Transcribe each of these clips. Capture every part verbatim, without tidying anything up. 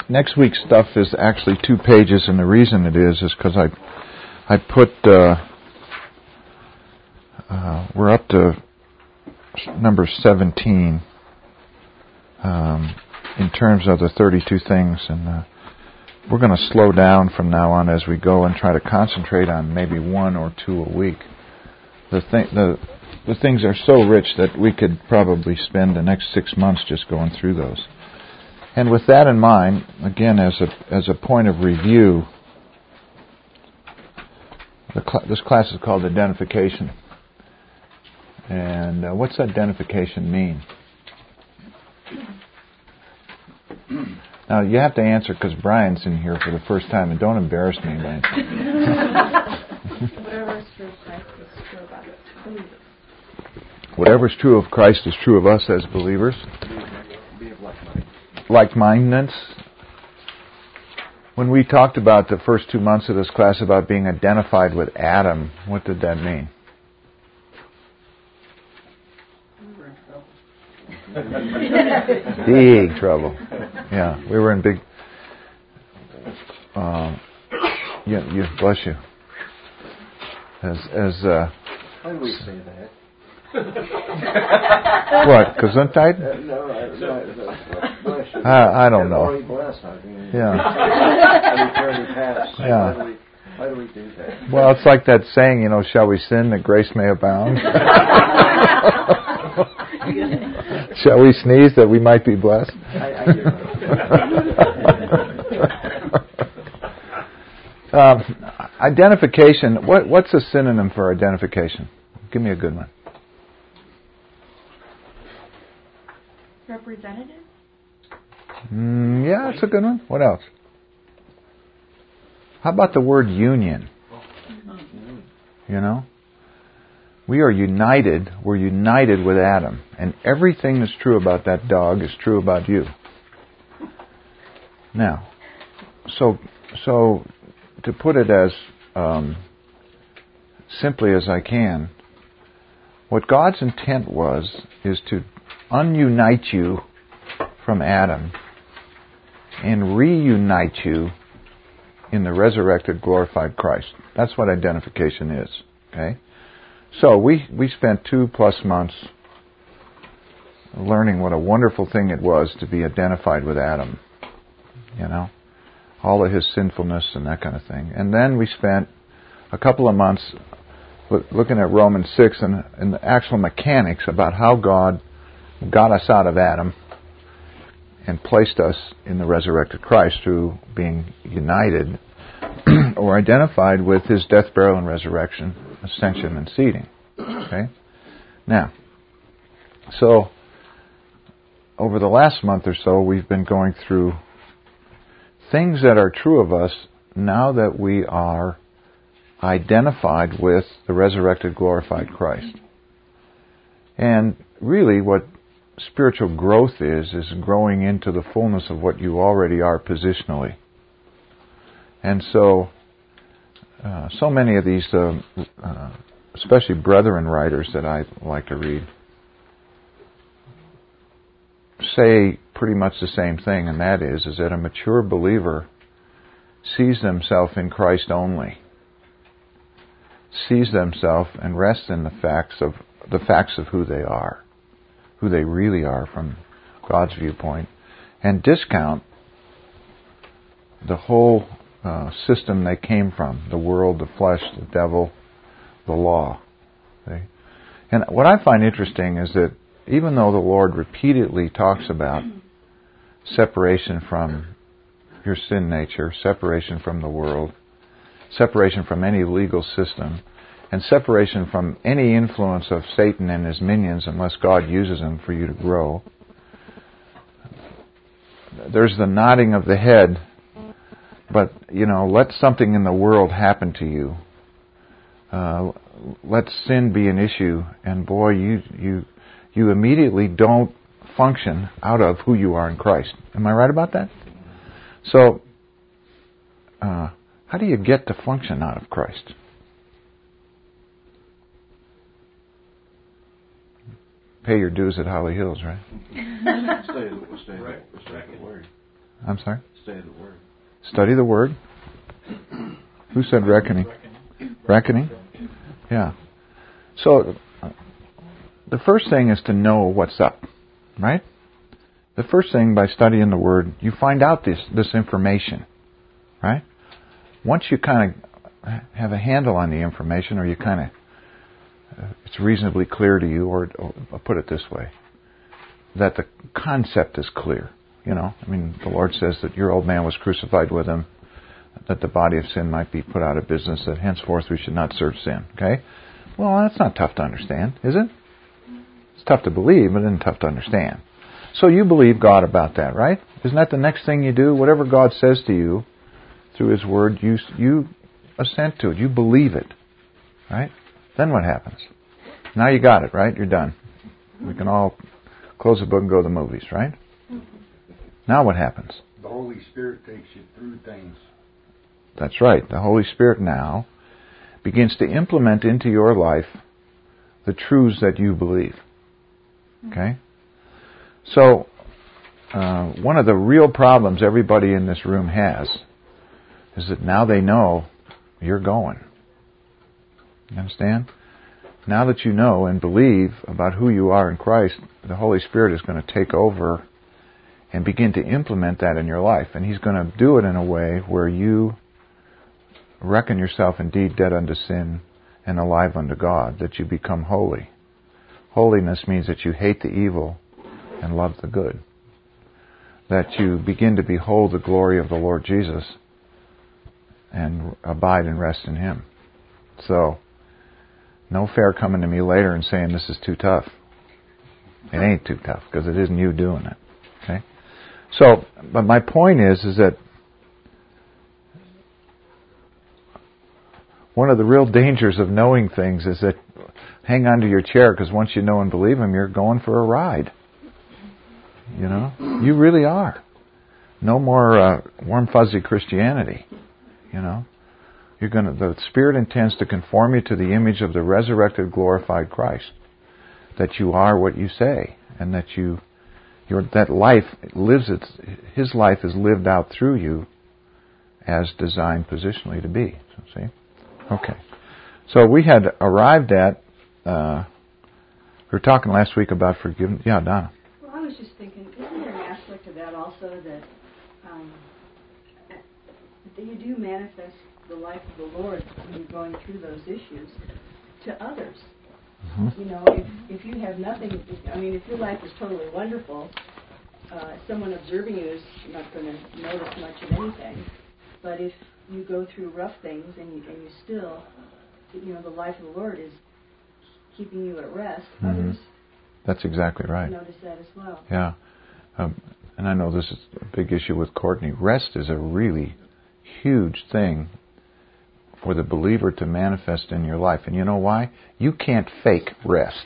next week's stuff is actually two pages, and the reason it is is because I I put uh, uh, we're up to number seventeen um, in terms of the thirty-two things, and uh, we're going to slow down from now on as we go and try to concentrate on maybe one or two a week. The thing the the things are so rich that we could probably spend the next six months just going through those. And with that in mind, again, as a as a point of review, the cl- this class is called Identification. And uh, what's identification mean? Now, you have to answer because Brian's in here for the first time, and don't embarrass me, Brian. Whatever is true of Christ is true about believers. Whatever is true of Christ is true of us as believers. Like-mindedness. When we talked about the first two months of this class about being identified with Adam, what did that mean? Big trouble. Yeah, we were in big. Um, yeah, you bless you. As as. Uh, Why do we say that? What? Gesundheit? Uh, no, I, no, no, no, I, I don't know. Already blessed, I mean, Yeah. an eternity past. Yeah. Why do we, why do we do that? Well, it's like that saying, you know, shall we sin that grace may abound? Shall we sneeze that we might be blessed? I, I hear that. um, identification. What, what's a synonym for identification? Give me a good one. Representative? Mm, yeah, that's a good one. What else? How about the word union? You know? We are united. We're united with Adam. And everything that's true about that dog is true about you. Now, so so to put it as um, simply as I can, what God's intent was is to ununite you from Adam and reunite you in the resurrected, glorified Christ. That's what identification is. Okay? So we, we spent two plus months learning what a wonderful thing it was to be identified with Adam. You know? All of his sinfulness and that kind of thing. And then we spent a couple of months looking at Romans six and, and the actual mechanics about how God got us out of Adam and placed us in the resurrected Christ through being united or identified with his death, burial, and resurrection, ascension, and seating. Okay? Now, so over the last month or so, we've been going through things that are true of us now that we are identified with the resurrected, glorified Christ. And really what spiritual growth is, is growing into the fullness of what you already are positionally. And so, uh, so many of these, uh, uh, especially brethren writers that I like to read, say pretty much the same thing, and that is, is that a mature believer sees themselves in Christ only. Sees themselves and rests in the facts of the facts of who they are, who they really are from God's viewpoint, and discount the whole uh, system they came from: the world, the flesh, the devil, the law. Okay? And what I find interesting is that even though the Lord repeatedly talks about separation from your sin nature, separation from the world, separation from any legal system, and separation from any influence of Satan and his minions unless God uses them for you to grow. There's the nodding of the head, but, you know, let something in the world happen to you. Uh, let sin be an issue, and boy, you you you immediately don't function out of who you are in Christ. Am I right about that? So, uh, how do you get to function out of Christ? Pay your dues at Holly Hills, right? Stay, stay, right. Stay the word. I'm sorry? Study the Word. Study the Word. Who said reckoning? Reckoning? Yeah. So, the first thing is to know what's up, right? The first thing, by studying the Word, you find out this, this information, right? Once you kind of have a handle on the information, or you kind of, uh, it's reasonably clear to you, or, or I'll put it this way, that the concept is clear. You know, I mean, the Lord says that your old man was crucified with him, that the body of sin might be put out of business, that henceforth we should not serve sin. Okay? Well, that's not tough to understand, is it? It's tough to believe, but it's tough to understand. So you believe God about that, right? Isn't that the next thing you do? Whatever God says to you through His Word, you you assent to it. You believe it, right? Then what happens? Now you got it, right? You're done. We can all close the book and go to the movies, right? Now what happens? The Holy Spirit takes you through things. That's right. The Holy Spirit now begins to implement into your life the truths that you believe. Okay? So, uh, one of the real problems everybody in this room has is that now they know you're going. You understand? Now that you know and believe about who you are in Christ, the Holy Spirit is going to take over and begin to implement that in your life. And He's going to do it in a way where you reckon yourself indeed dead unto sin and alive unto God, that you become holy. Holiness means that you hate the evil and love the good. That you begin to behold the glory of the Lord Jesus and abide and rest in Him. So, no fair coming to me later and saying this is too tough. It ain't too tough, because it isn't you doing it. Okay? So, but my point is, is that one of the real dangers of knowing things is that hang on to your chair, because once you know and believe Him, you're going for a ride. You know? You really are. No more uh, warm fuzzy Christianity. You know? You're gonna. The Spirit intends to conform you to the image of the resurrected, glorified Christ. That you are what you say, and that you, your that life lives. Its His life is lived out through you, as designed positionally to be. So, see, okay. So we had arrived at. Uh, we were talking last week about forgiveness. Yeah, Donna. Well, I was just thinking, isn't there an aspect of that also that um, that you do manifest the life of the Lord when you're going through those issues to others? Mm-hmm. You know, if, if you have nothing, I mean, if your life is totally wonderful, uh, someone observing you is not going to notice much of anything. But if you go through rough things and you, and you still, you know, the life of the Lord is keeping you at rest, mm-hmm. others That's exactly right. notice that as well. Yeah. Um, and I know this is a big issue with Courtney. Rest is a really huge thing for the believer to manifest in your life. And you know why? You can't fake rest.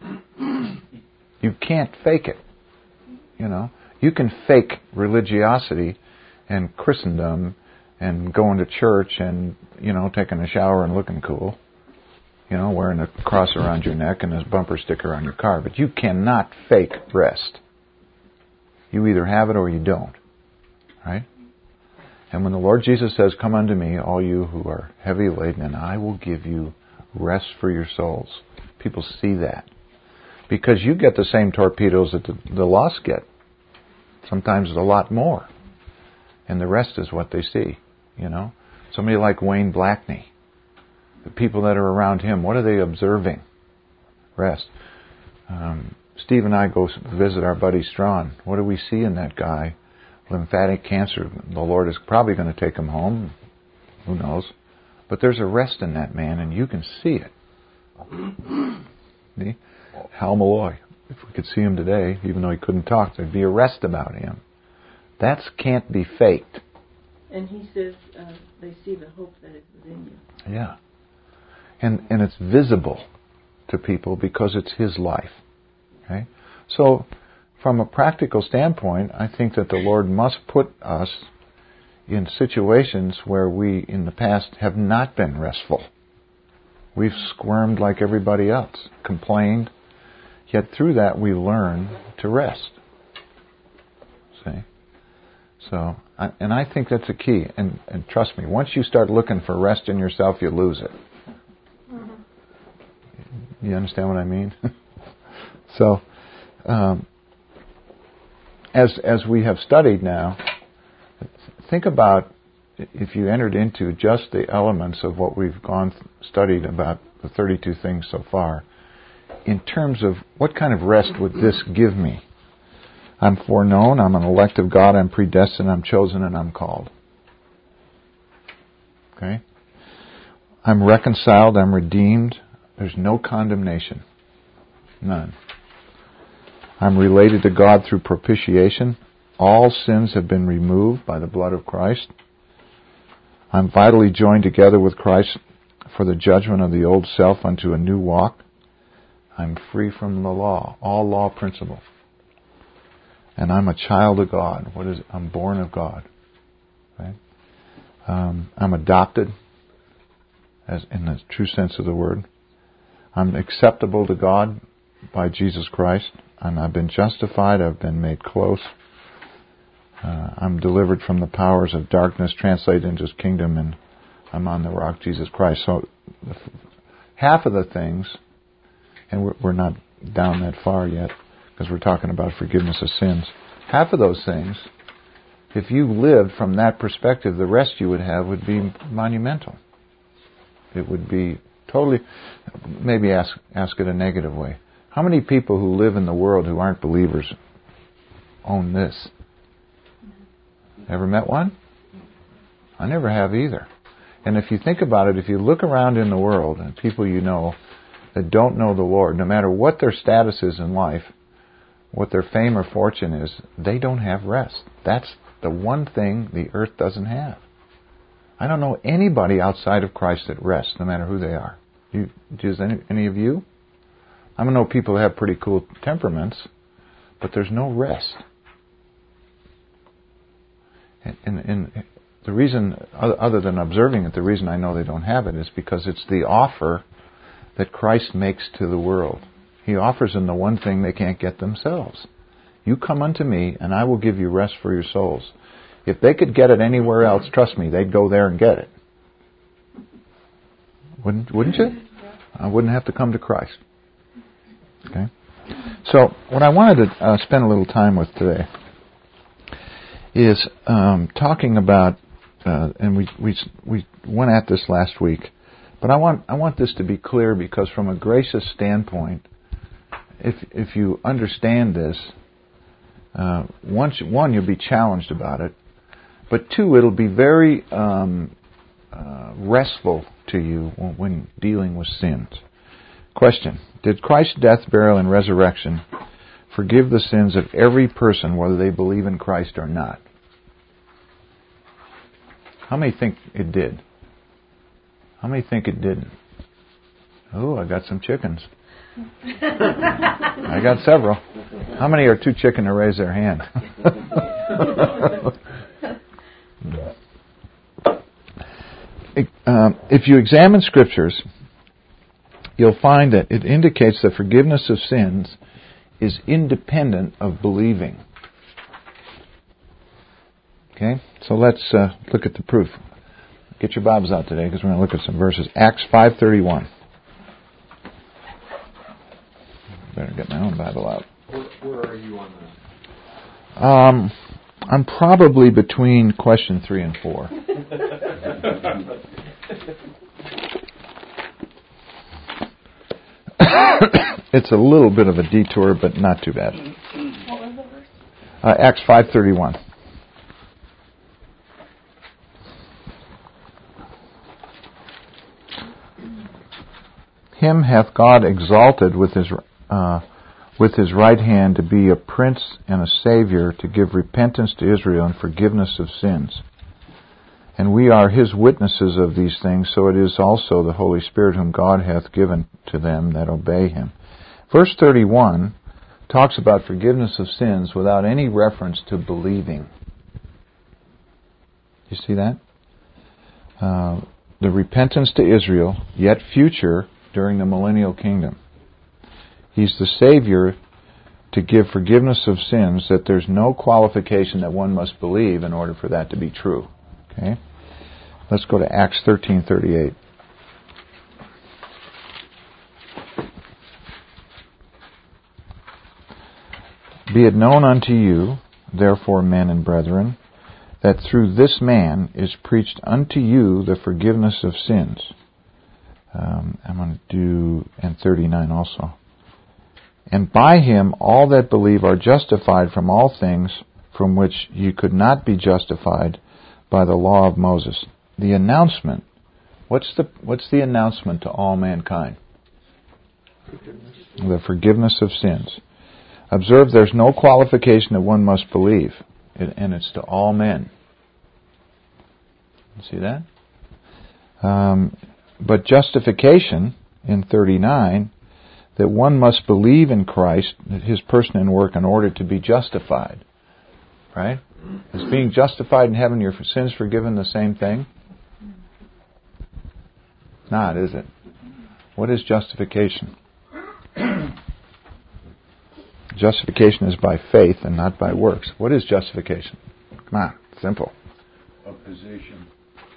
You can't fake it. You know? You can fake religiosity and Christendom and going to church and, you know, taking a shower and looking cool. You know, wearing a cross around your neck and a bumper sticker on your car. But you cannot fake rest. You either have it or you don't. Right? And when the Lord Jesus says, "Come unto me, all you who are heavy laden, and I will give you rest for your souls," people see that. Because you get the same torpedoes that the, the lost get. Sometimes a lot more. And the rest is what they see. You know? Somebody like Wayne Blackney. The people that are around him, what are they observing? Rest. Um, Steve and I go visit our buddy Strawn. What do we see in that guy? Lymphatic cancer. The Lord is probably going to take him home. Who knows? But there's a rest in that man, and you can see it. See? Hal Malloy. If we could see him today, even though he couldn't talk, there'd be a rest about him. That can't be faked. And he says uh, they see the hope that is within you. Yeah. And and it's visible to people because it's His life. Okay? So, from a practical standpoint, I think that the Lord must put us in situations where we, in the past, have not been restful. We've squirmed like everybody else, complained, yet through that we learn to rest. See? So, I, and I think that's a key. And, and trust me, once you start looking for rest in yourself, you lose it. You understand what I mean? So, um, as as we have studied now, think about if you entered into just the elements of what we've gone th- studied about the thirty-two things so far, in terms of what kind of rest would this give me? I'm foreknown, I'm an elect of God, I'm predestined, I'm chosen, and I'm called. Okay? I'm reconciled, I'm redeemed, there's no condemnation. None. I'm related to God through propitiation. All sins have been removed by the blood of Christ. I'm vitally joined together with Christ for the judgment of the old self unto a new walk. I'm free from the law, all law principle. And I'm a child of God. What is it? I'm born of God. Right? Um, I'm adopted, as in the true sense of the word. I'm acceptable to God by Jesus Christ. And I've been justified. I've been made close. Uh, I'm delivered from the powers of darkness, translated into His kingdom, and I'm on the rock, Jesus Christ. So half of the things, and we're, we're not down that far yet, because we're talking about forgiveness of sins. Half of those things, if you lived from that perspective, the rest you would have would be monumental. It would be totally, maybe ask ask it a negative way. How many people who live in the world who aren't believers own this? Ever met one? I never have either. And if you think about it, if you look around in the world and people you know that don't know the Lord, no matter what their status is in life, what their fame or fortune is, they don't have rest. That's the one thing the earth doesn't have. I don't know anybody outside of Christ that rests, no matter who they are. You, does any, any of you? I know people who have pretty cool temperaments, but there's no rest. And, and, and the reason, other than observing it, the reason I know they don't have it is because it's the offer that Christ makes to the world. He offers them the one thing they can't get themselves. You come unto me, and I will give you rest for your souls. If they could get it anywhere else, trust me, they'd go there and get it. Wouldn't wouldn't you? I wouldn't have to come to Christ. Okay. So what I wanted to uh, spend a little time with today is um, talking about, uh, and we we we went at this last week, but I want I want this to be clear because from a gracious standpoint, if if you understand this, uh, once one you'll be challenged about it, but two it'll be very um, uh, restful to you when, when dealing with sins. Question: did Christ's death, burial, and resurrection forgive the sins of every person, whether they believe in Christ or not? How many think it did? How many think it didn't? Oh, I got some chickens. I got several. How many are too chicken to raise their hand? um, if you examine Scriptures, you'll find that it indicates that forgiveness of sins is independent of believing. Okay, so let's uh, look at the proof. Get your Bibles out today because we're going to look at some verses. Acts five thirty-one. Better get my own Bible out. Where, where are you on that? Um, I'm probably between question three and four. It's a little bit of a detour, but not too bad. What was the verse? Uh, Acts five thirty-one. Him hath God exalted with his uh, with his right hand to be a prince and a savior, to give repentance to Israel and forgiveness of sins. And we are his witnesses of these things, so it is also the Holy Spirit whom God hath given to them that obey him. Verse thirty-one talks about forgiveness of sins without any reference to believing. You see that? Uh, the repentance to Israel, yet future, during the millennial kingdom. He's the Savior to give forgiveness of sins, that there's no qualification that one must believe in order for that to be true. Okay? Let's go to Acts thirteen thirty-eight. Be it known unto you, therefore, men and brethren, that through this man is preached unto you the forgiveness of sins. Um, I'm going to do, and thirty-nine also. And by him all that believe are justified from all things from which you could not be justified by the law of Moses. The announcement. What's the what's the announcement to all mankind? Forgiveness. The forgiveness of sins. Observe, there's no qualification that one must believe, and it's to all men. See that? Um, but justification, in thirty-nine, that one must believe in Christ, His person and work, in order to be justified. Right? Is being justified and having your sins forgiven the same thing? Not, is it? What is justification? Justification is by faith and not by works. What is justification? Come on, simple. A position.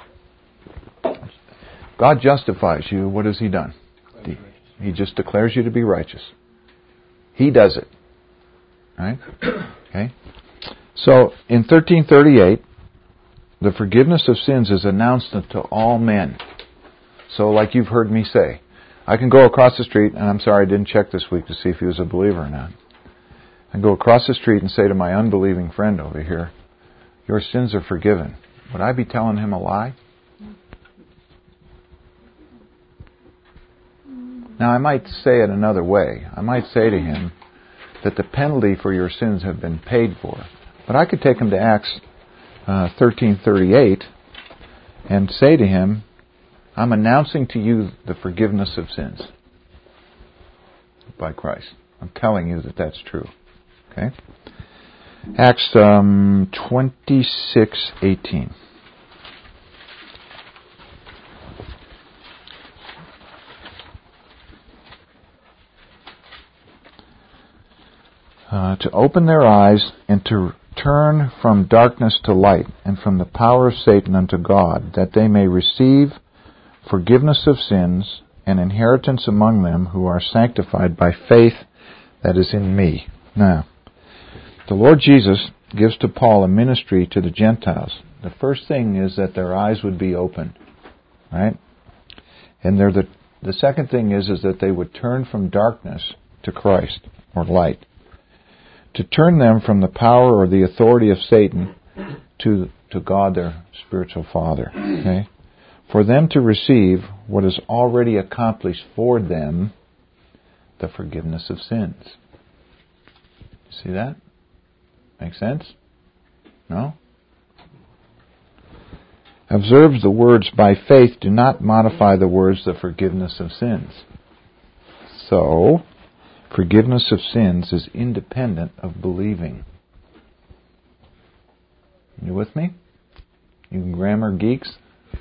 God justifies you. What has He done? He, he just declares you to be righteous. He does it. Right? Okay. So in thirteen thirty-eight, the forgiveness of sins is announced to all men. So like you've heard me say, I can go across the street, and I'm sorry I didn't check this week to see if he was a believer or not. I can go across the street and say to my unbelieving friend over here, your sins are forgiven. Would I be telling him a lie? Now I might say it another way. I might say to him that the penalty for your sins have been paid for. But I could take him to Acts uh, thirteen thirty-eight and say to him, I'm announcing to you the forgiveness of sins by Christ. I'm telling you that that's true. Okay? Acts um, twenty-six eighteen. Uh, to open their eyes and to turn from darkness to light and from the power of Satan unto God, that they may receive forgiveness of sins and inheritance among them who are sanctified by faith that is in me. Now, the Lord Jesus gives to Paul a ministry to the Gentiles. The first thing is that their eyes would be opened, right? And they're the the second thing is is that they would turn from darkness to Christ or light. To turn them from the power or the authority of Satan to to God, their spiritual Father. Okay? For them to receive what is already accomplished for them, the forgiveness of sins. See that? Make sense? No? Observe the words by faith do not modify the words the forgiveness of sins. So, forgiveness of sins is independent of believing. You with me? You grammar geeks?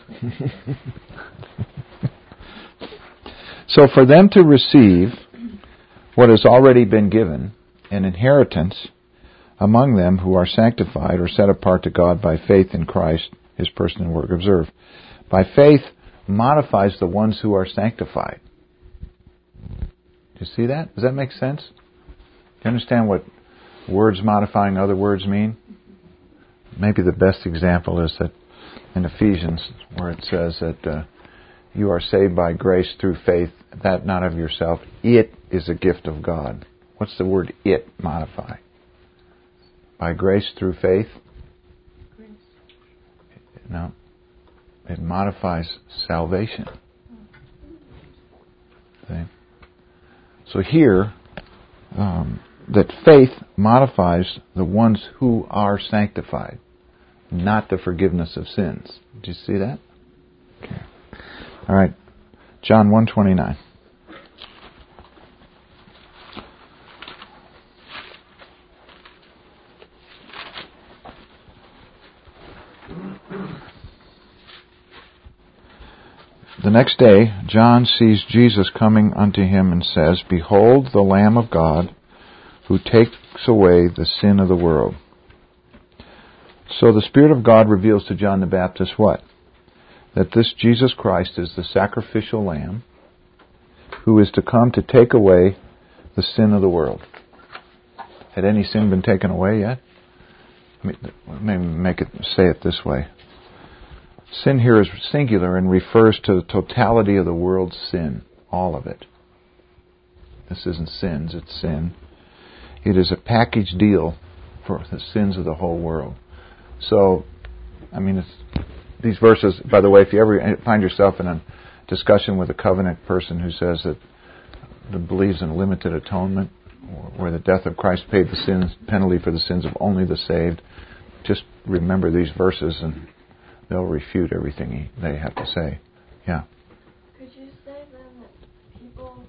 So for them to receive what has already been given, an inheritance among them who are sanctified or set apart to God by faith in Christ, His person and work. Observe. By faith modifies the ones who are sanctified. Do you see that? Does that make sense? Do you understand what words modifying other words mean? Maybe the best example is that in Ephesians, where it says that uh, you are saved by grace through faith, that not of yourself. It is a gift of God. What's the word it modify? By grace through faith? Grace. No. It modifies salvation. See? So here, um, that faith modifies the ones who are sanctified, not the forgiveness of sins. Did you see that? Okay. All right. John one twenty-nine. The next day, John sees Jesus coming unto him and says, Behold the Lamb of God, who takes away the sin of the world. So the Spirit of God reveals to John the Baptist what? That this Jesus Christ is the sacrificial lamb who is to come to take away the sin of the world. Had any sin been taken away yet? Maybe make it say it this way. Sin here is singular and refers to the totality of the world's sin, all of it. This isn't sins, it's sin. It is a package deal for the sins of the whole world. So, I mean, it's, these verses, by the way, if you ever find yourself in a discussion with a covenant person who says that, that believes in limited atonement, or where the death of Christ paid the sins, penalty for the sins of only the saved, just remember these verses and they'll refute everything he, they have to say. Yeah. Could you say then that people,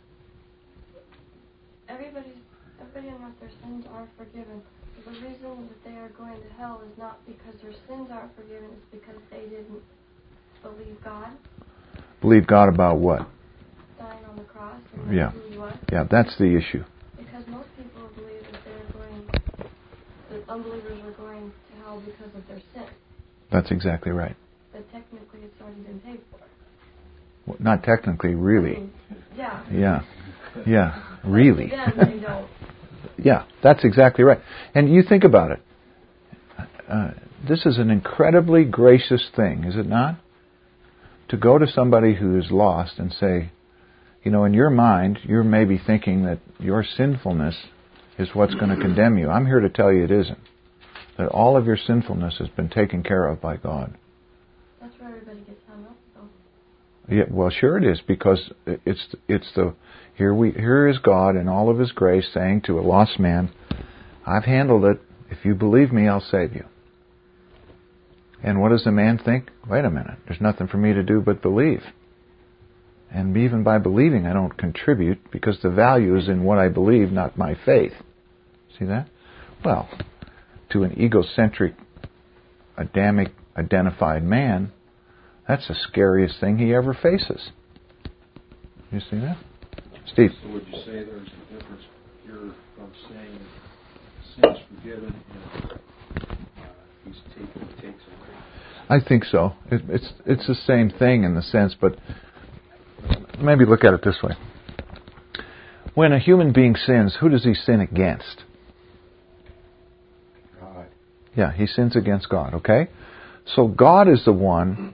everybody's, everybody knows their sins are forgiven. The reason that they are going to hell is not because their sins aren't forgiven, it's because they didn't believe God. Believe God about what? Dying on the cross and yeah. who He was. Yeah, that's the issue. Because most people believe that they're going, that unbelievers are going to hell because of their sin. That's exactly right. But technically it's already been paid for. Well, not technically, really. I mean, yeah. Yeah. Yeah. Really. But to them, they don't. Yeah, that's exactly right. And you think about it. Uh, this is an incredibly gracious thing, is it not? To go to somebody who is lost and say, you know, in your mind, you're maybe thinking that your sinfulness is what's going to condemn you. I'm here to tell you it isn't. That all of your sinfulness has been taken care of by God. That's where everybody gets hung up, though. Yeah, well, sure it is, because it's it's the here we here is God in all of His grace saying to a lost man, I've handled it. If you believe me, I'll save you. And what does the man think? Wait a minute, there's nothing for me to do but believe. And even by believing, I don't contribute, because the value is in what I believe, not my faith. See that? Well, to an egocentric, Adamic identified man, that's the scariest thing he ever faces. You see that? Steve? So would you say there's a difference here from saying sins forgiven and uh, he's taken, takes away? I think so. It, it's it's the same thing in the sense, but maybe look at it this way. When a human being sins, who does he sin against? God. Yeah, he sins against God, okay? So God is the one...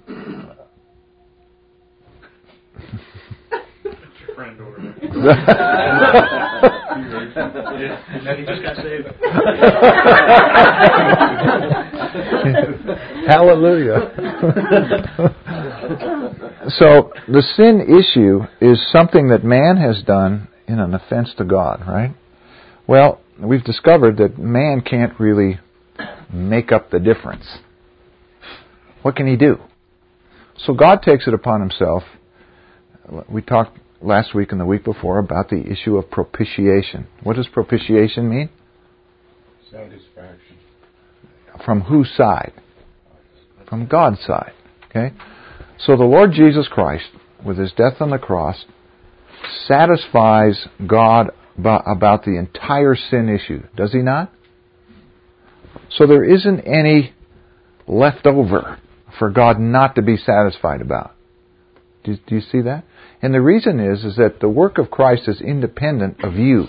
Friend over there. He just got saved. Hallelujah. So the sin issue is something that man has done in an offense to God, right? Well, we've discovered that man can't really make up the difference. What can he do? So God takes it upon himself. We talked last week and the week before about the issue of propitiation. What does propitiation mean? Satisfaction. From whose side? From God's side. Okay? So the Lord Jesus Christ, with His death on the cross, satisfies God about the entire sin issue. Does He not? So there isn't any left over for God not to be satisfied about. Do, do you see that? And the reason is, is that the work of Christ is independent of you.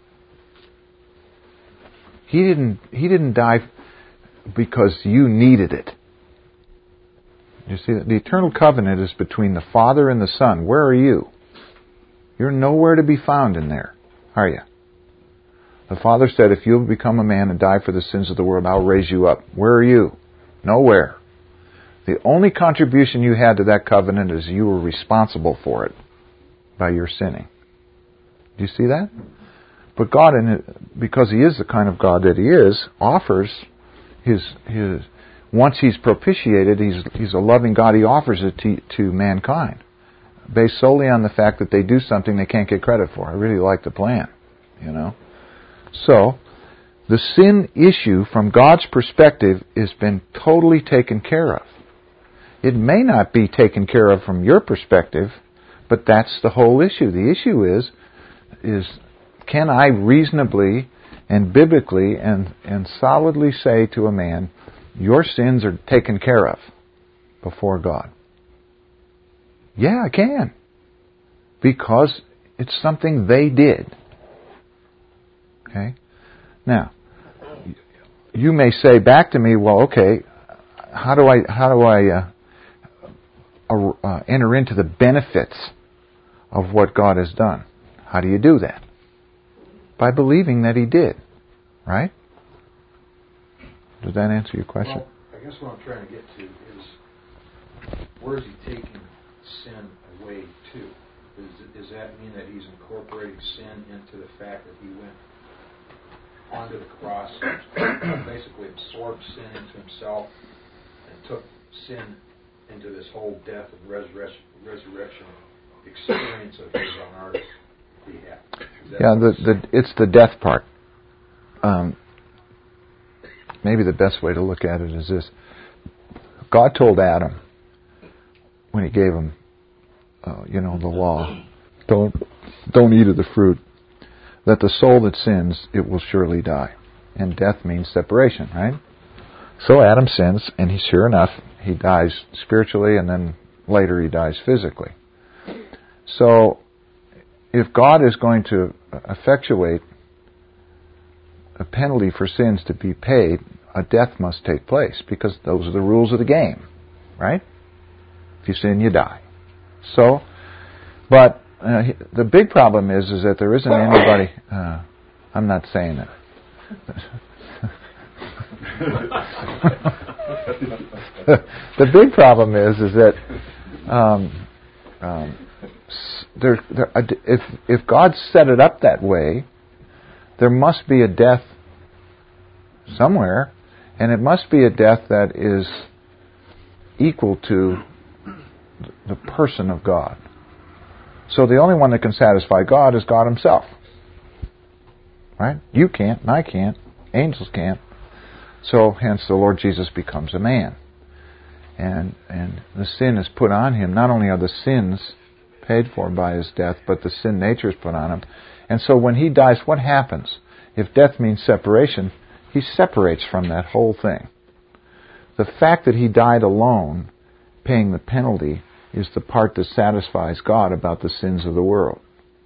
He didn't, he didn't die because you needed it. You see that? The eternal covenant is between the Father and the Son. Where are you? You're nowhere to be found in there, are you? The Father said, if you'll become a man and die for the sins of the world, I'll raise you up. Where are you? Nowhere. The only contribution you had to that covenant is you were responsible for it by your sinning. Do you see that? But God, in it, because He is the kind of God that He is, offers His His. Once He's propitiated, He's He's a loving God. He offers it to, to mankind, based solely on the fact that they do something they can't get credit for. I really like the plan, you know. So, the sin issue, from God's perspective, has been totally taken care of. It may not be taken care of from your perspective, but that's the whole issue. The issue is, is can I reasonably and biblically and, and solidly say to a man, your sins are taken care of before God? Yeah, I can. Because it's something they did. Okay? Now, you may say back to me, well, okay, how do I how do I uh, uh, enter into the benefits of what God has done? How do you do that? By believing that He did, right? Does that answer your question? Well, I guess what I'm trying to get to is, where is He taking sin away to? Does, does that mean that He's incorporating sin into the fact that He went onto the cross, basically absorbed sin into Himself, and took sin into this whole death and resurrection, resurrection experience of His on our behalf? Yeah, the, the, it's the death part. Um, maybe the best way to look at it is this. God told Adam, when He gave him, uh, you know, the law, don't, don't eat of the fruit, that the soul that sins, it will surely die. And death means separation, right? So Adam sins, and he, sure enough, he dies spiritually, and then later he dies physically. So, if God is going to effectuate a penalty for sins to be paid, a death must take place, because those are the rules of the game, right? If you sin, you die. So, but uh, the big problem is, is that there isn't anybody. Uh, I'm not saying it. The big problem is, is that um, um, there, there, if if God set it up that way, there must be a death somewhere, and it must be a death that is equal to the person of God. So the only one that can satisfy God is God Himself. Right? You can't, and I can't. Angels can't. So hence the Lord Jesus becomes a man. And and the sin is put on Him. Not only are the sins paid for by His death, but the sin nature is put on Him. And so when He dies, what happens? If death means separation, He separates from that whole thing. The fact that He died alone, paying the penalty, is the part that satisfies God about the sins of the world.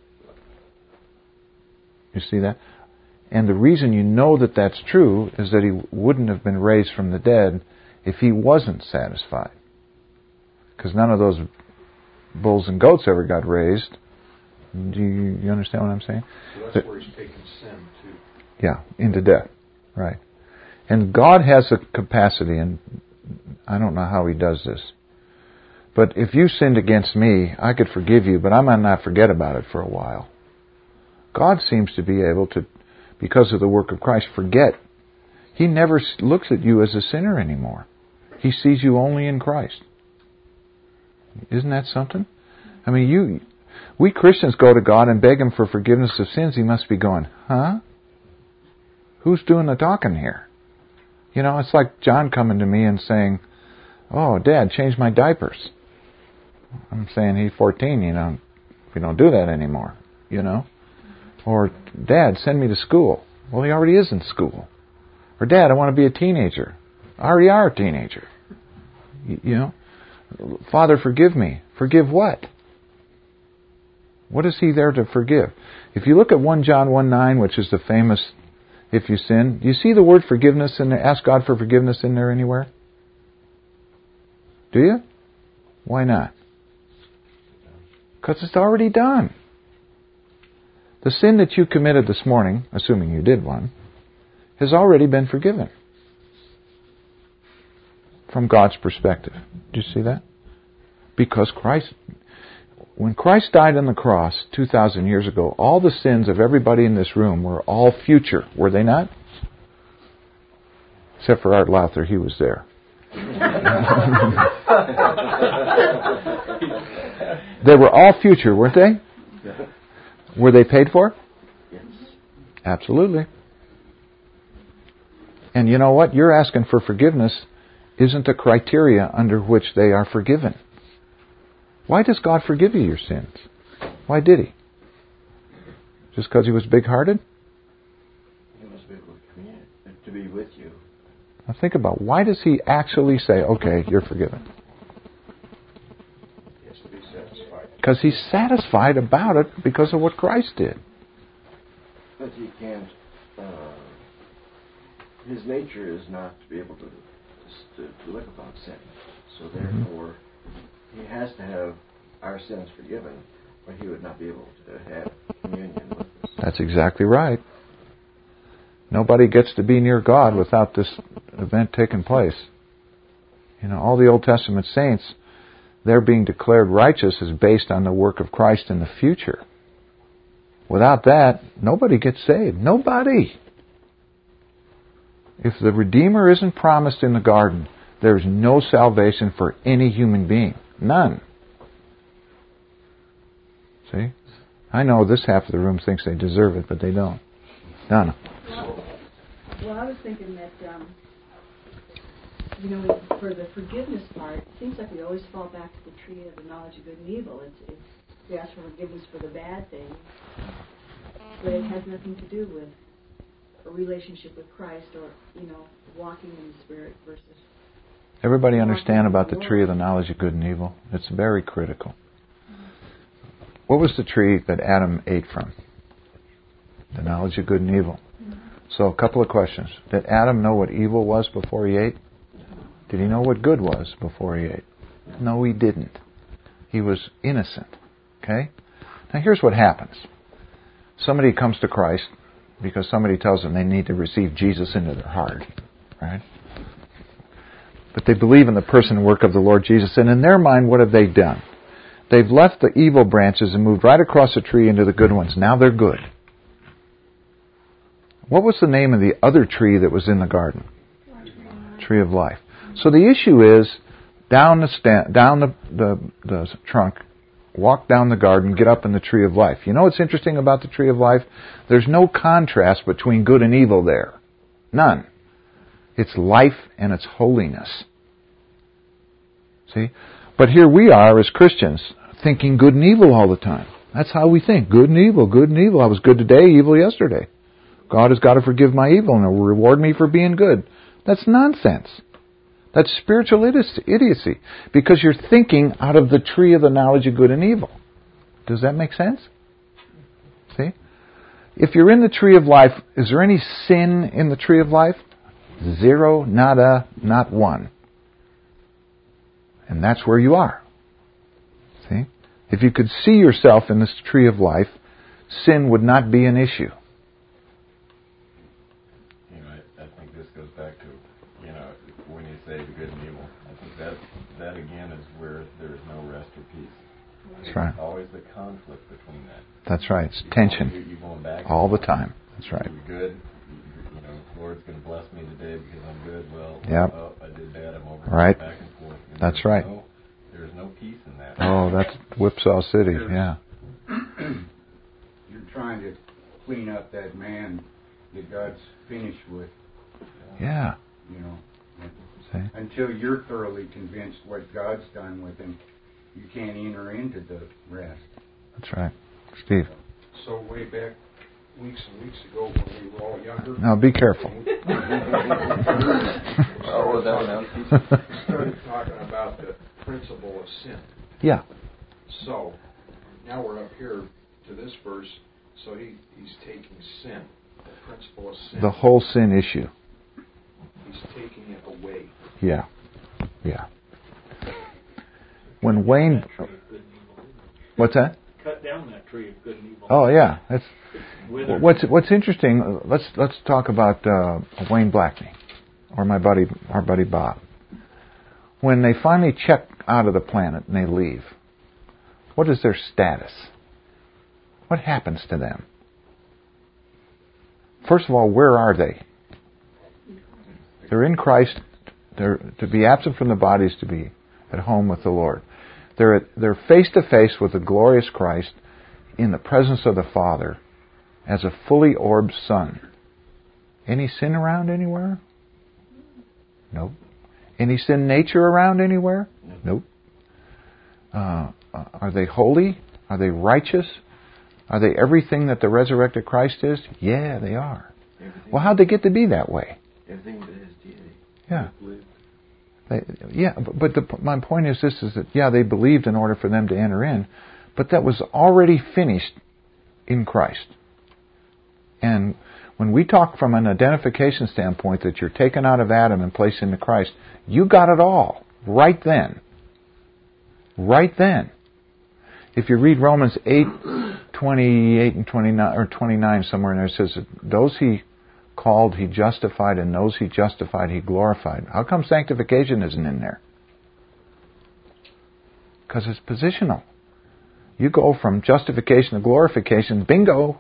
You see that? And the reason you know that that's true is that He wouldn't have been raised from the dead if He wasn't satisfied. Because none of those bulls and goats ever got raised. Do you, you understand what I'm saying? So that's that, where He's taking sin to. Yeah, into death. Right. And God has a capacity, and I don't know how He does this. But if you sinned against me, I could forgive you, but I might not forget about it for a while. God seems to be able to, because of the work of Christ, forget. He never looks at you as a sinner anymore. He sees you only in Christ. Isn't that something? I mean, you, we Christians go to God and beg Him for forgiveness of sins. He must be going, huh? Who's doing the talking here? You know, it's like John coming to me and saying, oh, Dad, change my diapers. I'm saying, he's fourteen, you know, we don't do that anymore, you know. Or, Dad, send me to school. Well, he already is in school. Or, Dad, I want to be a teenager. I already are a teenager. You, you know. Father, forgive me. Forgive what? What is He there to forgive? If you look at First John one nine, which is the famous, if you sin, do you see the word forgiveness in there? Ask God for forgiveness in there anywhere? Do you? Why not? Because it's already done. The sin that you committed this morning, assuming you did one, has already been forgiven. From God's perspective. Do you see that? Because Christ, when Christ died on the cross two thousand years ago, all the sins of everybody in this room were all future, were they not? Except for Art Lowther, he was there. They were all future, weren't they? Were they paid for? Yes. Absolutely. And you know what? You're asking for forgiveness isn't the criteria under which they are forgiven. Why does God forgive you your sins? Why did He? Just because He was big-hearted? He was Now think about, why does he actually say, okay, you're forgiven? He has to be satisfied. Because he's satisfied about it because of what Christ did. But he can't. Uh, his nature is not to be able to to, to look upon sin. So therefore, mm-hmm. he has to have our sins forgiven, or he would not be able to have communion with us. That's exactly right. Nobody gets to be near God without this event taking place. You know, all the Old Testament saints, their being declared righteous is based on the work of Christ in the future. Without that, nobody gets saved. Nobody. If the Redeemer isn't promised in the garden, there's no salvation for any human being. None. See? I know this half of the room thinks they deserve it, but they don't. None. Well, well I was thinking that, um, you know, for the forgiveness part, it seems like we always fall back to the tree of the knowledge of good and evil. It's, it's we ask for forgiveness for the bad things, but it has nothing to do with a relationship with Christ or, you know, walking in the Spirit versus... Everybody understand about the tree of the knowledge of good and evil? It's very critical. What was the tree that Adam ate from? The knowledge of good and evil. So a couple of questions. Did Adam know what evil was before he ate? Did he know what good was before he ate? No, he didn't. He was innocent. Okay? Now here's what happens. Somebody comes to Christ because somebody tells them they need to receive Jesus into their heart. Right? But they believe in the person and work of the Lord Jesus. And in their mind, what have they done? They've left the evil branches and moved right across the tree into the good ones. Now they're good. What was the name of the other tree that was in the garden? Tree of life. So the issue is, down the sta- down the, the, the trunk, walk down the garden, get up in the tree of life. You know what's interesting about the tree of life? There's no contrast between good and evil there. None. It's life and it's holiness. See? But here we are as Christians, thinking good and evil all the time. That's how we think. Good and evil, good and evil. I was good today, evil yesterday. God has got to forgive my evil and reward me for being good. That's nonsense. That's spiritual idiocy. Because you're thinking out of the tree of the knowledge of good and evil. Does that make sense? See? If you're in the tree of life, is there any sin in the tree of life? Zero, nada, not one. And that's where you are. See? If you could see yourself in this tree of life, sin would not be an issue. You know, I, I think this goes back to, you know, when you say the good and evil, I think that that again is where there's no rest or peace. That's right. There's always the conflict between that. That's right. It's you tension. Going, you, going back all the time. That's right. You're good. You know, Lord's going to bless me today because I'm good. Well, yep. oh, I did bad. I'm over right. back and forth. And That's right. No, there's no peace in that. Oh, that's Whipsaw City. Yeah. You're trying to clean up that man that God's finished with. Yeah. You know, See? until you're thoroughly convinced what God's done with him, you can't enter into the rest. That's right. Steve. So way back weeks and weeks ago when we were all younger. Now be careful. Oh, that now. We started talking about the principle of sin. Yeah. So now we're up here to this verse. So he, he's taking sin, the principle of sin. The whole sin issue. He's taking it away. Yeah. Yeah. When Wayne... What's that? Cut down that tree of good and evil. Oh, yeah. That's... Withered. What's What's interesting? uh, Let's let's talk about uh, Wayne Blackney, or my buddy, our buddy Bob. When they finally check out of the planet and they leave, what is their status? What happens to them? First of all, where are they? They're in Christ. They're to be absent from the body is to be at home with the Lord. They're at, they're face to face with the glorious Christ in the presence of the Father. As a fully orbed sun. Any sin around anywhere? Nope. Any sin nature around anywhere? Nope. Uh, are they holy? Are they righteous? Are they everything that the resurrected Christ is? Yeah, they are. Everything, Well, how'd they get to be that way? everything but his deity. Yeah. They, yeah, but, but the, my point is this, is that, yeah, they believed in order for them to enter in, but that was already finished in Christ. And when we talk from an identification standpoint that you're taken out of Adam and placed into Christ, you got it all right then. Right then. If you read Romans eight, twenty-eight and twenty-nine, or twenty-nine somewhere in there, it says, those he called, he justified, and those he justified, he glorified. How come sanctification isn't in there? Because it's positional. You go from justification to glorification, bingo.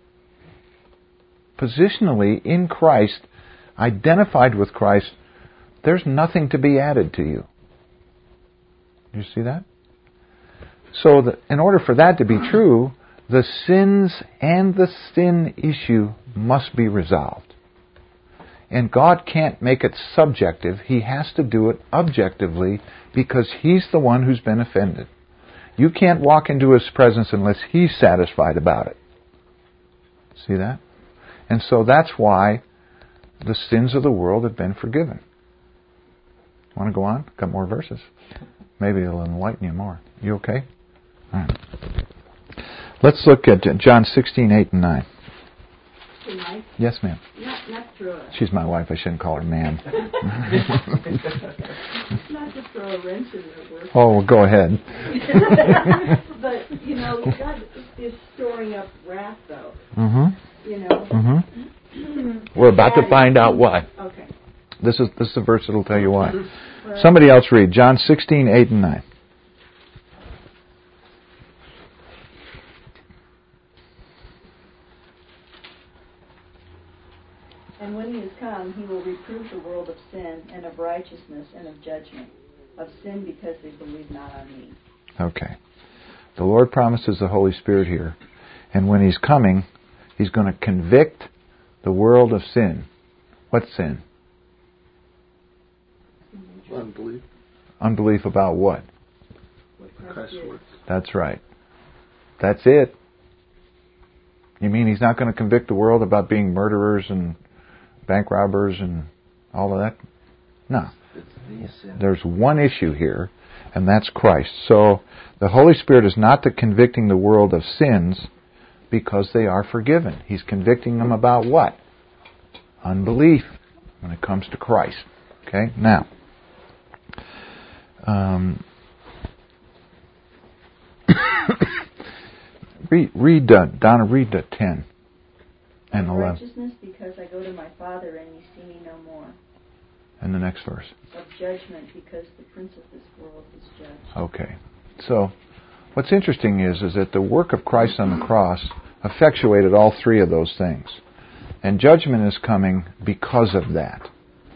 Positionally, in Christ, identified with Christ, there's nothing to be added to you. You see that? So that in order for that to be true, the sins and the sin issue must be resolved. And God can't make it subjective. He has to do it objectively because He's the one who's been offended. You can't walk into His presence unless He's satisfied about it. See that? And so that's why the sins of the world have been forgiven. Want to go on? Got more verses. Maybe it'll enlighten you more. You okay? All right. Let's look at John sixteen, eight and nine. Hey, Mike? Yes, ma'am. Not, not throw a, She's my wife. I shouldn't call her ma'am. not to throw a wrench in their work. Oh, well, go ahead. But, you know, God is storing up wrath, though. Mm-hmm. You know? Mm-hmm. We're about to find out why. Okay. This is this is the verse that'll tell you why. Somebody else read John sixteen, eight and nine. And when He is come, He will reprove the world of sin and of righteousness and of judgment. Of sin because they believe not on Me. Okay. The Lord promises the Holy Spirit here. And when He's coming, He's going to convict the world of sin. What sin? Unbelief. Unbelief about what? What Christ works. That's right. That's it. You mean He's not going to convict the world about being murderers and bank robbers and all of that? No. It's the sin. There's one issue here, and that's Christ. So the Holy Spirit is not the convicting the world of sins because they are forgiven. He's convicting them about what? Unbelief when it comes to Christ. Okay? Now, um, read, read uh, Donna, read uh, ten and Of eleven. righteousness because I go to My Father and ye see Me no more. And the next verse. Of judgment because the prince of this world is judged. Okay. So, what's interesting is, is that the work of Christ on the cross effectuated all three of those things. And judgment is coming because of that.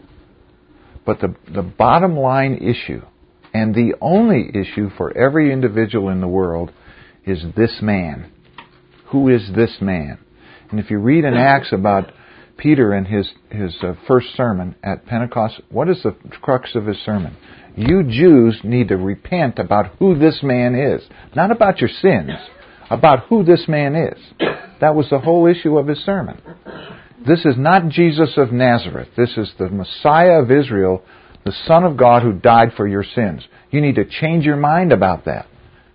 But the, the bottom line issue, and the only issue for every individual in the world, is this man. Who is this man? And if you read in Acts about Peter and his, his uh, first sermon at Pentecost, what is the crux of his sermon? You Jews need to repent about who this man is. Not about your sins, about who this man is. That was the whole issue of his sermon. This is not Jesus of Nazareth. This is the Messiah of Israel, the Son of God who died for your sins. You need to change your mind about that.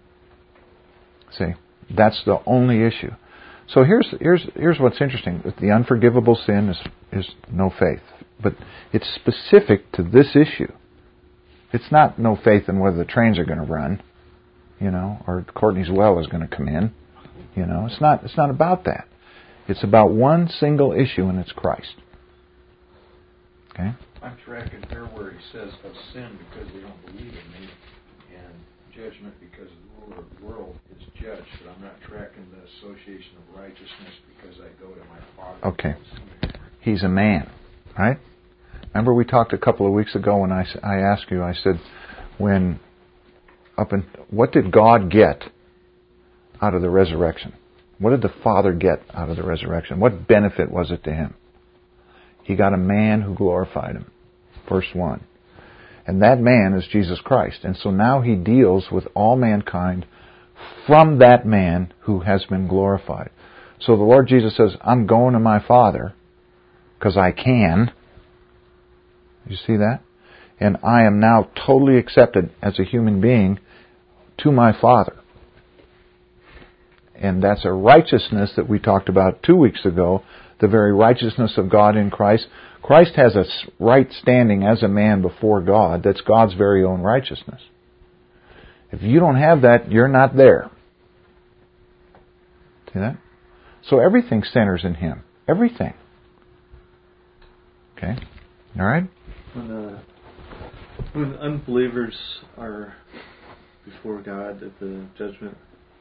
See, that's the only issue. So here's here's here's what's interesting. The unforgivable sin is is no faith, but it's specific to this issue. It's not no faith in whether the trains are going to run, you know, or Courtney's well is going to come in. You know, it's not it's not about that. It's about one single issue, and it's Christ. Okay? I'm tracking there where He says of sin because they don't believe in Me, and judgment because the ruler of the world is judged. But I'm not tracking the association of righteousness because I go to My Father. Okay. He's a man, right? Remember we talked a couple of weeks ago when I, I asked you, I said, when up in, what did God get out of the resurrection? What did the Father get out of the resurrection? What benefit was it to Him? He got a man who glorified Him. Verse one. And that man is Jesus Christ. And so now He deals with all mankind from that man who has been glorified. So the Lord Jesus says, I'm going to My Father because I can. You see that? And I am now totally accepted as a human being to my Father. And that's a righteousness that we talked about two weeks ago, the very righteousness of God in Christ. Christ has a right standing as a man before God. That's God's very own righteousness. If you don't have that, you're not there. See that? So everything centers in Him. Everything. Okay? All right? When, uh, when unbelievers are before God at the judgment,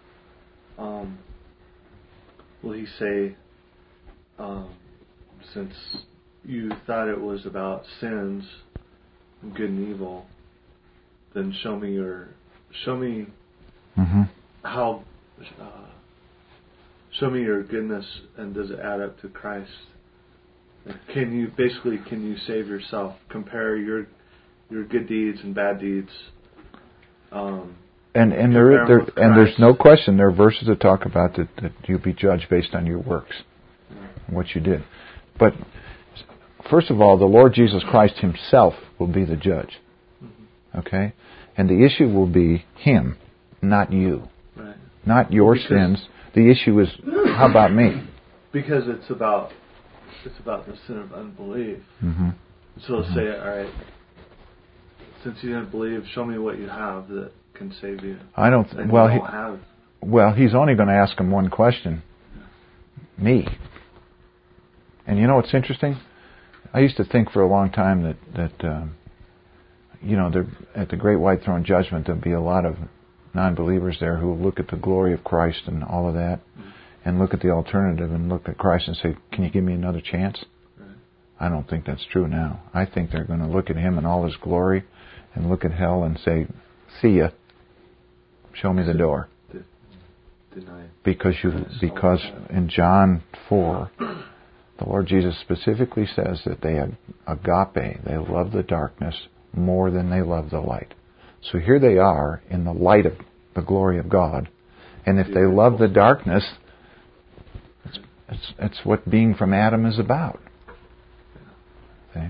um, will He say, um, since you thought it was about sins, good and evil, then show me your, show me mm-hmm. how, uh, show me your goodness, and does it add up to Christ? Can you basically can you save yourself? Compare your your good deeds and bad deeds. Um, and and there, there and there's no question there are verses that talk about that, that you'll be judged based on your works, and what you did. But first of all, the Lord Jesus Christ Himself will be the judge. Mm-hmm. Okay, and the issue will be Him, not you, right. not your because sins. The issue is, how about me? Because it's about it's about the sin of unbelief. Mm-hmm. So let's mm-hmm. say, all right, since you didn't believe, show me what you have that can save you. I don't. Th- well, don't he, have. well, he's only going to ask him one question. Yeah. Me. And you know what's interesting? I used to think for a long time that that um, you know, there, at the Great White Throne Judgment, there'll be a lot of non-believers there who will look at the glory of Christ and all of that, mm-hmm. and look at the alternative and look at Christ and say, "Can you give me another chance?" Right. I don't think that's true now. I think they're going to look at Him in all His glory and look at hell and say, "See ya. Show me the door." Deny. Because you, because in John four, the Lord Jesus specifically says that they agape, they love the darkness more than they love the light. So here they are in the light of the glory of God, and if they love the darkness, it's it's, it's what being from Adam is about. Okay?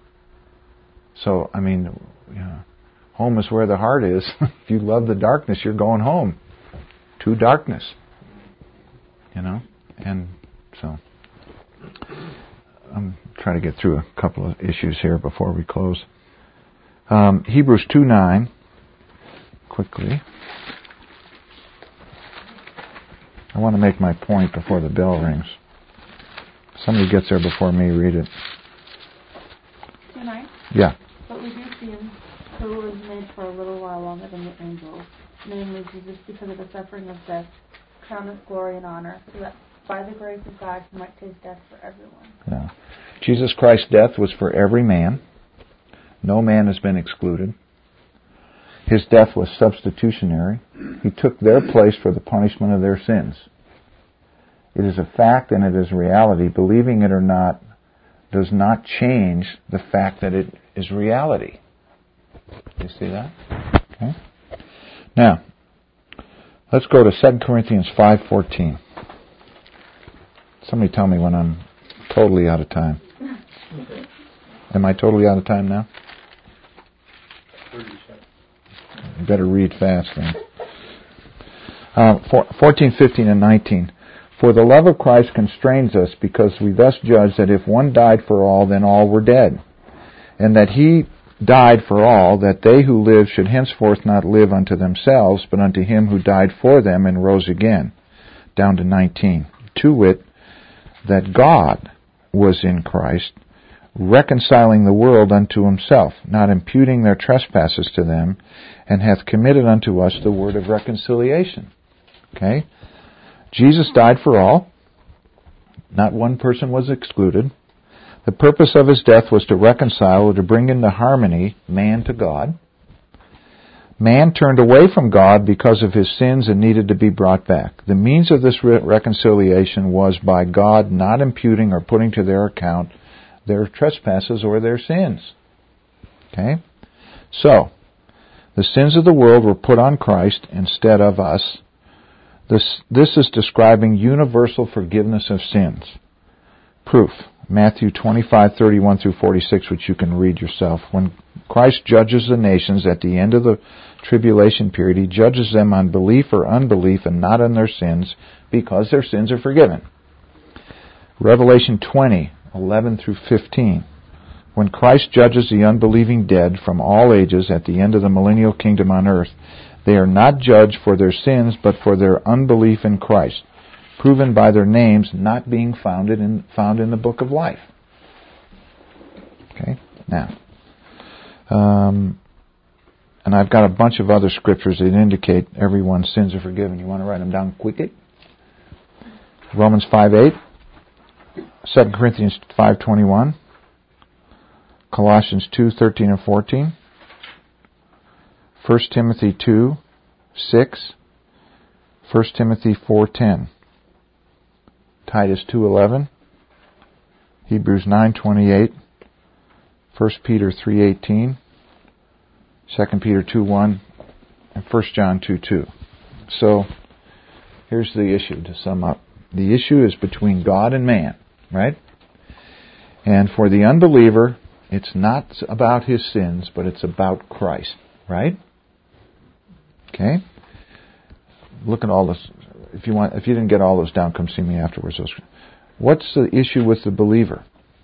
So I mean, you know, home is where the heart is. If you love the darkness, you're going home to darkness. You know, and so I'm trying to get through a couple of issues here before we close. Um, Hebrews two nine. Quickly. I want to make my point before the bell rings. Somebody gets there before me, read it. two nine? Yeah. But we do see Him who was made for a little while longer than the angels, namely Jesus, because of the suffering of death, crowned with glory and honor, so that by the grace of God He might taste death for everyone. Yeah. Jesus Christ's death was for every man. No man has been excluded. His death was substitutionary. He took their place for the punishment of their sins. It is a fact and it is reality. Believing it or not does not change the fact that it is reality. You see that? Okay. Now, let's go to Second Corinthians five fourteen. Somebody tell me when I'm totally out of time. Am I totally out of time now? You better read fast then. Uh, fourteen, fifteen, and nineteen. For the love of Christ constrains us, because we thus judge that if one died for all, then all were dead. And that He died for all, that they who live should henceforth not live unto themselves, but unto Him who died for them and rose again. Down to nineteen. To wit, that God was in Christ, reconciling the world unto Himself, not imputing their trespasses to them, and hath committed unto us the word of reconciliation. Okay? Jesus died for all. Not one person was excluded. The purpose of His death was to reconcile, or to bring into harmony, man to God. Man turned away from God because of his sins and needed to be brought back. The means of this re- reconciliation was by God not imputing or putting to their account their trespasses or their sins. Okay? So, the sins of the world were put on Christ instead of us. This, this is describing universal forgiveness of sins. Proof. Matthew twenty-five, thirty-one through forty-six, which you can read yourself. When Christ judges the nations at the end of the tribulation period, He judges them on belief or unbelief and not on their sins, because their sins are forgiven. Revelation twenty, eleven through fifteen. When Christ judges the unbelieving dead from all ages at the end of the millennial kingdom on earth, they are not judged for their sins, but for their unbelief in Christ, proven by their names not being founded in, found in the book of life. Okay, now, um, and I've got a bunch of other scriptures that indicate everyone's sins are forgiven. You want to write them down quickly? Romans five eight, Second Corinthians five twenty-one, Colossians two thirteen and fourteen, First Timothy two six, First Timothy four ten, Titus two eleven, Hebrews nine twenty-eight, First Peter three eighteen, Second Peter two one, and First John two two. So, here's the issue to sum up. The issue is between God and man, right? And for the unbeliever, it's not about his sins, but it's about Christ, right? Okay? Look at all this. If you want, if you didn't get all those down, come see me afterwards. What's the issue with the believer?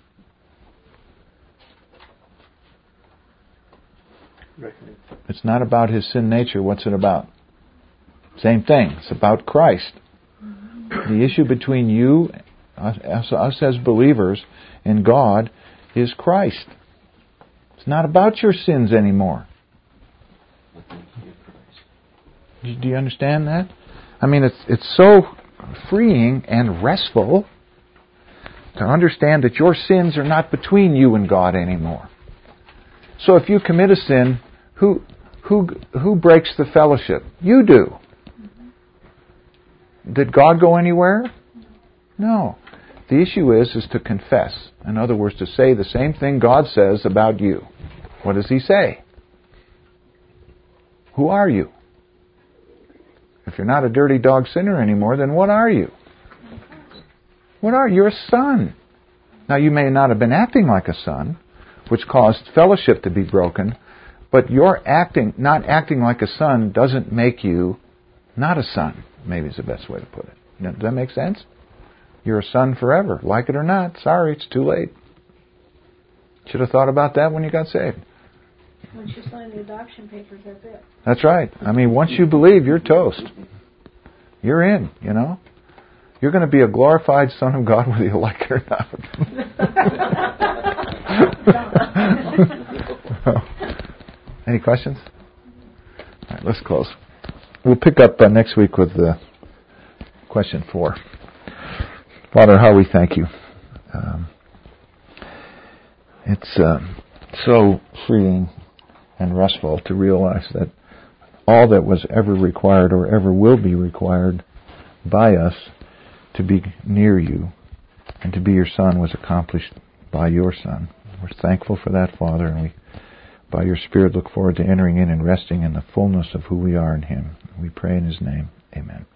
It's not about his sin nature. What's it about? Same thing. It's about Christ. The issue between you, us, us as believers, and God is Christ. It's not about your sins anymore. Do you understand that? I mean, it's it's so freeing and restful to understand that your sins are not between you and God anymore. So if you commit a sin, who who who breaks the fellowship? You do. Did God go anywhere? No. The issue is is to confess. In other words, to say the same thing God says about you. What does He say? Who are you? If you're not a dirty dog sinner anymore, then what are you? What are you? You're a son. Now, you may not have been acting like a son, which caused fellowship to be broken, but your acting, not acting like a son doesn't make you not a son, maybe is the best way to put it. Does that make sense? You're a son forever. Like it or not, sorry, it's too late. Should have thought about that when you got saved. Once you sign the adoption papers, that's it. That's right. I mean, once you believe, you're toast. You're in, you know. You're going to be a glorified son of God whether you like it or not. Any questions? All right, let's close. We'll pick up uh, next week with uh, question four. Father, how we thank you. Um, it's uh, so freeing and restful to realize that all that was ever required or ever will be required by us to be near you and to be your Son was accomplished by your Son. We're thankful for that, Father, and we, by your Spirit, look forward to entering in and resting in the fullness of who we are in Him. We pray in His name. Amen.